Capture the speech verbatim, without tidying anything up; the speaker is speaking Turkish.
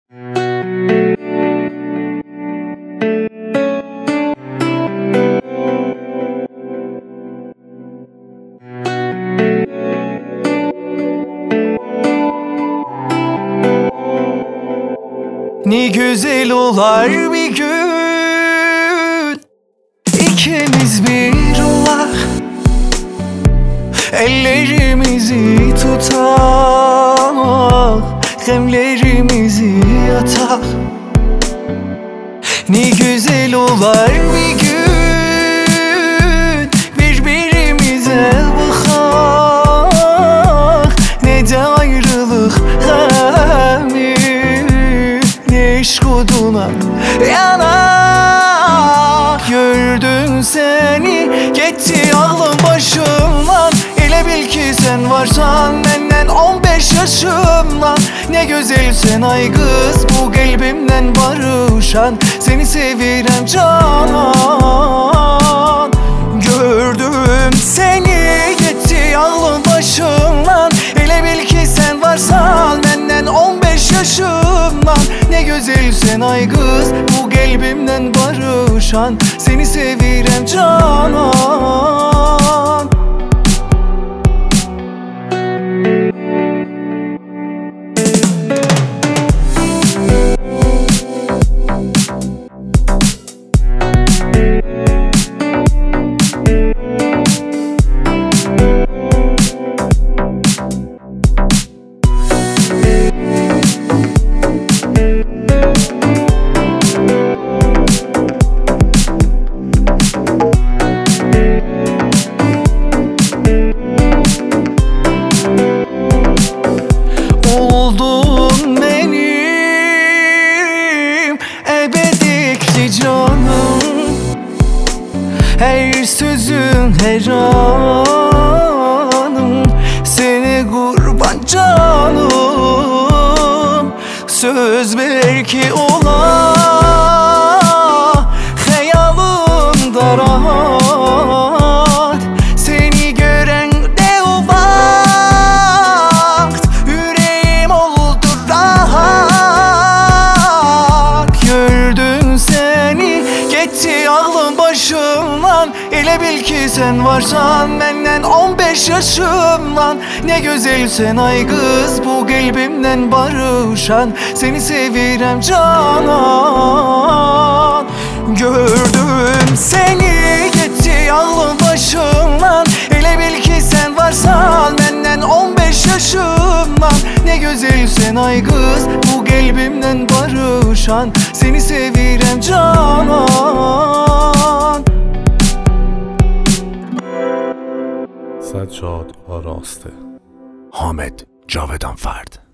Ne güzel olar bir gün İkimiz bir olak, ellerimizi tutak, gemlerimizi atak. Ne güzel olar bir gün birbirimize bakak, ne de ayrılık gemi, ne işk oduna yanak. Gördüm seni gitti aklım başımdan, ele bil ki sen varsan benden on beş yaşımdan. Ne güzelsen ay kız bu kalbimden barışan, seni sevirem canan. Gördüm seni gitti aklım başımdan, ele bil ki sen varsan benden on beş yaşımdan. Ne güzelsen ay kız bu kalbimden barışan, seni sevirem canan. Oldun benim ebedikli canım, her sözün her anım, seni kurban canım. Söz belki ola hayalımda rahat, seni gören de o vakt yüreğim oldu rahat. Gördüm seni gitti aklım başımdan, ele bil ki sen varsan benden on beş yaşımdan. Ne güzelsen ay kız bu kalbimden barışan, seni sevirem canan. Gördüm seni gitti aklım başımdan, ele bil ki sen varsan benden on beş yaşımdan. Ne güzelsen ay kız bu kalbimden barışan, seni sevirem canan. سجاد آراسته حامد جاودانفرد